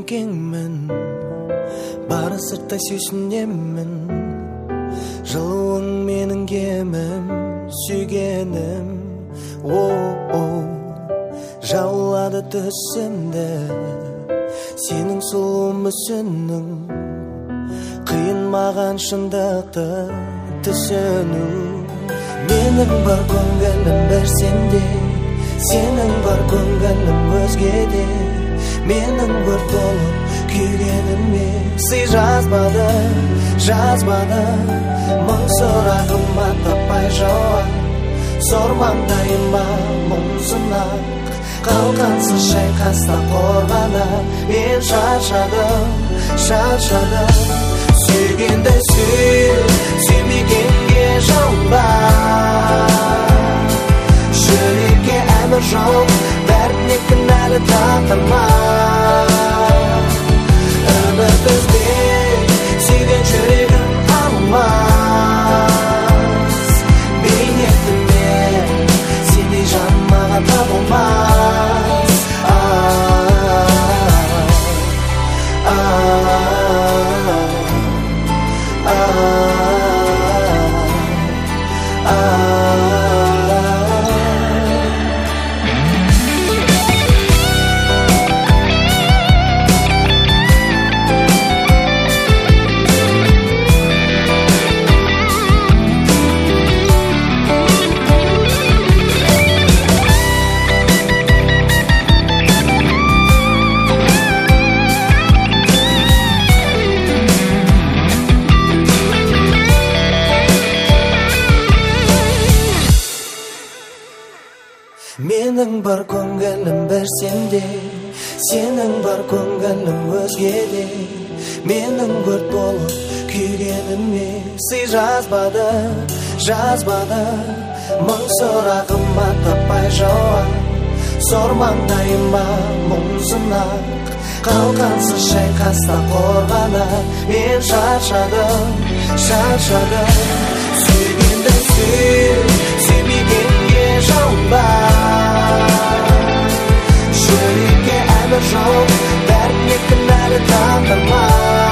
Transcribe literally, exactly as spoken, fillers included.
kengmen bari sırtta suysunyemin Жылуың менің кемім сүйгенім о-о жаулады түсімді сенің сұлу мүсінің қиын маған шындықты түсіну менің бар көңілім бір сенде сенің бар көңілім өзгеде менің өрт болып күйгеніме сый жазбады жазбады мың сұрағыма таппай жауап зор маңдайыма мұңсынақ қалқансыз шайқаста қорғанып мен шаршадым шаршадым сүйгенді сүй сүймегенге жалынба жүрекке әмір жоқ бәріне кінәлі тағдырма үміт үзбей сүйген жүрегім алмас бейнетімнен сендей жан маған табылмас Менің бар көңілім бір сенде сенің бар көңілім өзгеде менің өрт болып күйгеніме сый жазбады жазбады мың сұрағыма таппай жауап зор маңдайыма мұңсынақ қалқансыз шайқаста қорғанып мен шаршадым шаршадым сүйгенді сүй сүймегенге жалынба жүрекке әмір жоқ бәріне кінәлі тағдырма